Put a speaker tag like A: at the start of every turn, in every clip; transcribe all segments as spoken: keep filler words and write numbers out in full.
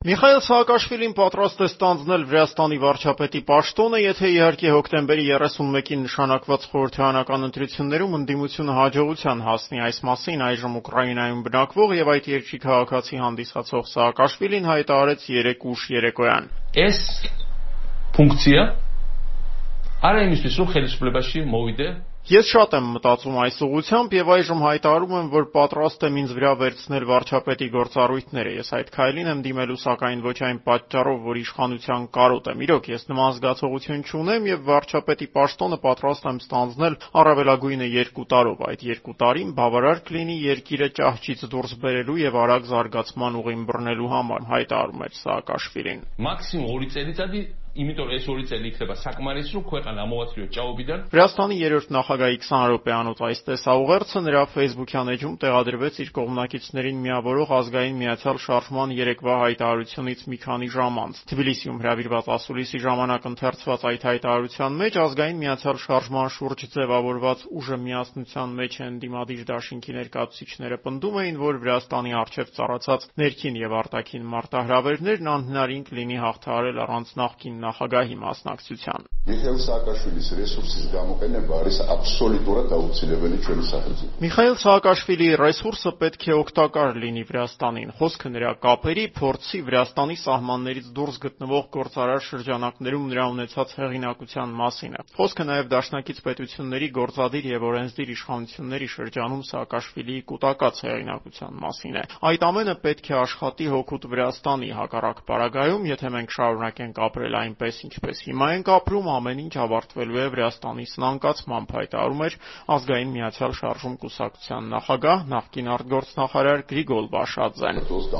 A: Միխայիլ Սաակաշվիլին պատրաստ է ստանձնել Վրաստանի վարչապետի պաշտոնը, եթե իհարկե հոկտեմբերի երեսունմեկին նշանակված խորհրդարանական ընտրություններում ընդդիմությունը հաջողության հասնի։ Այս մասին այժմ Ուկրաինայում բնակվող եւ այդ երկրի քաղաքացի հանդիսացող Սաակաշվիլին հայտարարեց երեկ ուշ երեկոյան.
B: Այս ֆունկցիա արա იმისთვის რომ ხელისუფლებაში մովიდե
A: Ես շատ եմ մտածում այս ուղղությամբ եւ այժմ հայտարարում եմ, որ պատրաստ եմ ինձ վրա վերցնել վարչապետի գործառույթները։ Ես այդ քայլին եմ դիմելու, սակայն ոչ այն պատճառով, որ իշխանության կարոտ եմ։ Իրոք, ես նման զգացողություն չունեմ եւ վարչապետի պաշտոնը պատրաստ եմ ստանձնել առավելագույնը երկու տարով։ Այդ երկու տարին բավարար կլինի երկիրը ճահճից դուրս բերելու եւ արագ զարգացման ուղին բռնելու համար, հայտարարում էր Սաակաշվիլին։
B: Մաքսիմում ორი წელიწადი იმიტომ ეს ორი წელი იქნება საკმარისი რომ ქვეყანა ამოვացლიო ჭაობიდან
A: Վրաստանի երրորդ նախագահի քսան րոպեանոց այս տեսաուղերձը նրա Facebook-յան էջում տեղադրվեց իր կողմնակիցներին միավորող ազգային միացյալ շարժման երեկվա հայտարարությունից մի քանի ժամ անց։ Թբիլիսիում հրավիրված ասուլիսի ժամանակ ընթերցված այդ հայտարարության մեջ ազգային միացյալ շարժման շուրջ ձևավորված ուժը միասնության մեջ են դիմադիր դաշինքի ներկայացուցիչները պնդում էին, որ Վրաստանի առջև ծառացած ներքին եւ արտաքին մարտահրավերներն անհնարին կլինի հաղթահարել առանց նախկին նախագահի մասնակցության։
C: Միխայիլ Սաակաշվիլիս ռեսուրսის გამოყენება არის აბსოლუტურად აუცილებელი ჩვენი სახელმწიფო։
A: Միխայիլ Սաակաշվիլի ռեսուրսը պետք է օգտակար լինի Վրաստանին։ Խոսքը նրա կապերի, փորձի, Վրաստանի սահմաններից դուրս գտնվող գործարար շրջանակներում նրա ունեցած հեղինակության մասին է։ Խոսքը նաև դաշնակից պետությունների գործադիր եւ օրենսդիր իշխանությունների շրջանում Սաակաշվիլիի կուտակած հեղինակության մասին է։ Այդ ամենը պետք է աշխատի հօգուտ Վրաստանի, հակառակ պարագայում, եթե մենք շարունակենք ապրել այնպես, ինչպես հիմա ենք ապրում, ամեն ինչ ավարտվելու է Վրաստանի սնանկացմամբ, հայտարարում էր ազգային միացյալ շարժում կուսակցության նախագահ, նախկին արտգործնախարար Գրիգոր Բաշաձեն։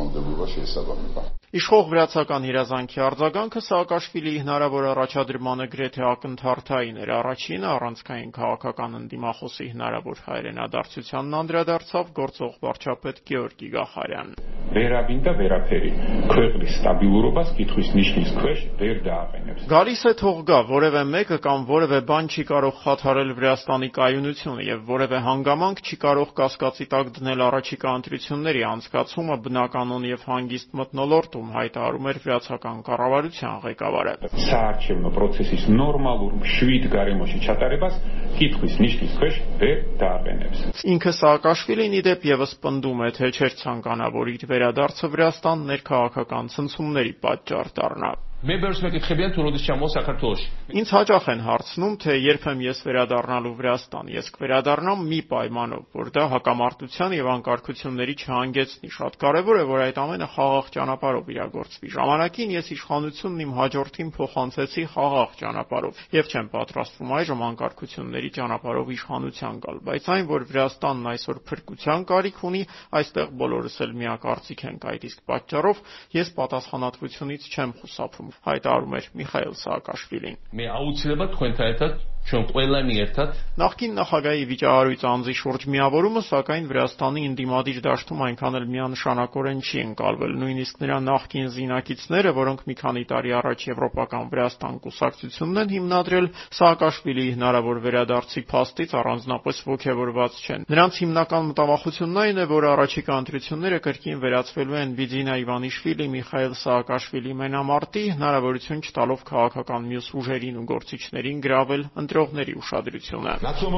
A: Իշխող վրացական երազանքի արձագանքը Սաակաշվիլիի հնարավոր առաջադրմանը գրեթե ակնթարթային էր։ Առաջինը առանցքային քաղաքական ընդդիմախոսի հնարավոր հայրենադարձությանն անդրադարձավ գործող վարչապետ Գեորգի Գախարյան։
D: Վերաբին და վերაფերի ქვეყნის ստაბილურობას կითხვის ნიშნის ქვეშ ვერ დააყენებს։
A: Գալիս է թող գա, որևէ մեկը կամ որևէ բան չի կարող խաթարել Վրաստանի կայունությունը եւ որևէ հանգամանք չի կարող կասկածի տակ դնել առաջիկա ընտրությունների անցկացումը բնականon եւ հանգիստ մթնոլորտում, հայտարարում էր վրացական կառավարության ղեկավարը։
D: Საარჩევნო პროცესის նորմալურ მშვიდ გარემოში ჩატარებას կითხვის ნიშნის ქვეშ ვერ დააყენებს։
A: Ինքը Սաակաշվիլին իդեպ եւս պնդում է, թե չէր ցանկանա, որ իր վերադարձը Վրաստան ներքաղաքական ցնցումների պատճառ դառնա։
B: მე ბევრს მეკითხებიან თუ როდის ჩამოვა საქართველოში։
A: Ինձ հաճախ են հարցնում, թե երբ եմ ես վերադառնալու Վրաստան։ Ես կվերադառնամ մի պայմանով, որ դա հակամարտության եւ անկարգությունների չհանգեցնի։ Շատ կարեւոր է, որ այդ ամենը խաղաղ ճանապարհով իրագործվի։ Ժամանակին ես իշխանությունն իմ հաջորդին փոխանցեցի խաղաղ ճանապարհով եւ չեմ պատրաստվում այժմ անկարգությունների ճանապարհով իշխանության գալ, բայց այն, որ Վրաստանն այսօր փրկության կարիք ունի, այստեղ բոլորս էլ միակարծիք ենք այդ իսկ պատճառով ես պատասխանատվությունից չեմ խուսափում, հայտարարում էր Միխայիլ Սաակաշվիլին։
B: Მე აუცილებლად თქვენთან ერთად ჩვენ ყველანი ერთად
A: Նախկին նախագահի վիճահարույց անձի շուրջ միավորումը, սակայն Վրաստանի ընդդիմադիր դաշտում այնքան էլ միանշանակորեն չի ընկալվել։ Նույնիսկ նրա նախկին զինակիցները, որոնք մի քանի տարի առաջ Եվրոպական Վրաստան կուսակցությունն են հիմնադրել, Սաակաշվիլիի հնարավոր վերադարձի փաստից առանձնապես ոգևորված չեն։ Նրանց հիմնական մտավախությունն այն է, որ առաջիկա ընտրությունները կրկին վերածվելու են Բիձինա Իվանիշվիլի, Միխայիլ Սաակաշվիլի մենամարտի, հնարավորություն չտալով քաղաքական մյուս ուժերին ու գործիչներին գրավել ընտրողների ուշադրությունը։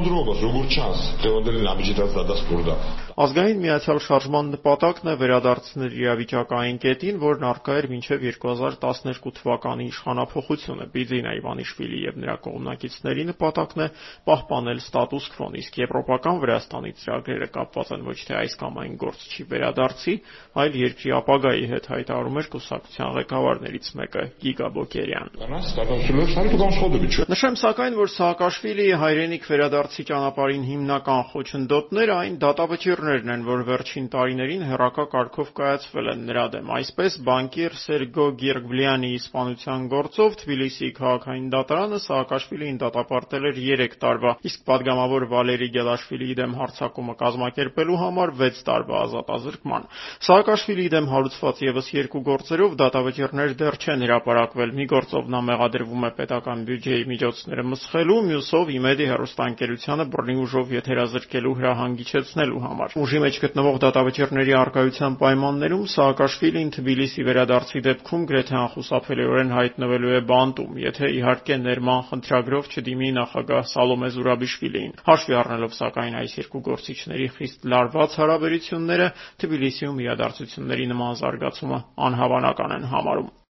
A: Ազգային միացյալ շարժման նպատակն է վերադարձնել իրավիճակային կետին, որն առկա էր մինչև երկու հազար տասներկու թվականի իշխանափոխությունը։ Բիձինա Իվանիշվիլի եւ նրա կողմնակիցների նպատակն է պահպանել ստատուս քվոն, իսկ եվրոպական Վրաստանի ծրագրերը կապված են ոչ թե այս կամ այն գործչի վերադարձի, այլ երկրի ապագայի հետ, հայտարարում էր կուսակցության ղեկավարներից մեկը Գիգա Բոկերյան։ Նշեմ սակայն, որ Սաակաշվիլիի հայրենիք վերադարձի ճանապարհին հիմնական խոչընդոտները այն դատավճիռներն են, որ վերջին տարիներին հեռակա կարգով կայացվել են նրա դեմ։ Այսպես, բանկիր Սերգո Գիրգլյանի իսպանության գործով Թբիլիսիի քաղաքային դատարանը Սաակաշվիլիին դատապարտել էր երեք տարվա, իսկ падգամավոր Վալերի Գելաշվիլիի դեմ հարձակումը կազմակերպելու համար վեց տարվա ազատազրկման։ Սաակաշվիլիի դեմ հարուցված եւս երկու գործերով դատավճիռներ դեռ չեն հրապարակվել։ Մի գործով նա մեղադրվում է պետական բյուջեի միջոցները մսխելու, մյուսով իմեդի հեռուստաընկերությանը բռնի ուժով եթերազրկելու հրահանգիչեցնելու համար։ Ուժի մեջ գտնվող դատավճիռների առկայության պայմաններում Սաակաշվիլին Թբիլիսի վերադարձի դեպքում գրեթե անխուսափելիորեն հայտնվելու է բանտում, եթե իհարկե ներման խնդրագրով չդիմի նախագահ Սալոմե Զուրաբիշվիլիին։ Հաշվի առնելով սակայն այս երկու գործիչների խիստ լարված հարաբերությունները, Թբիլիսիում իրադարձությունների նման զարգացումը անհավանական են համարում։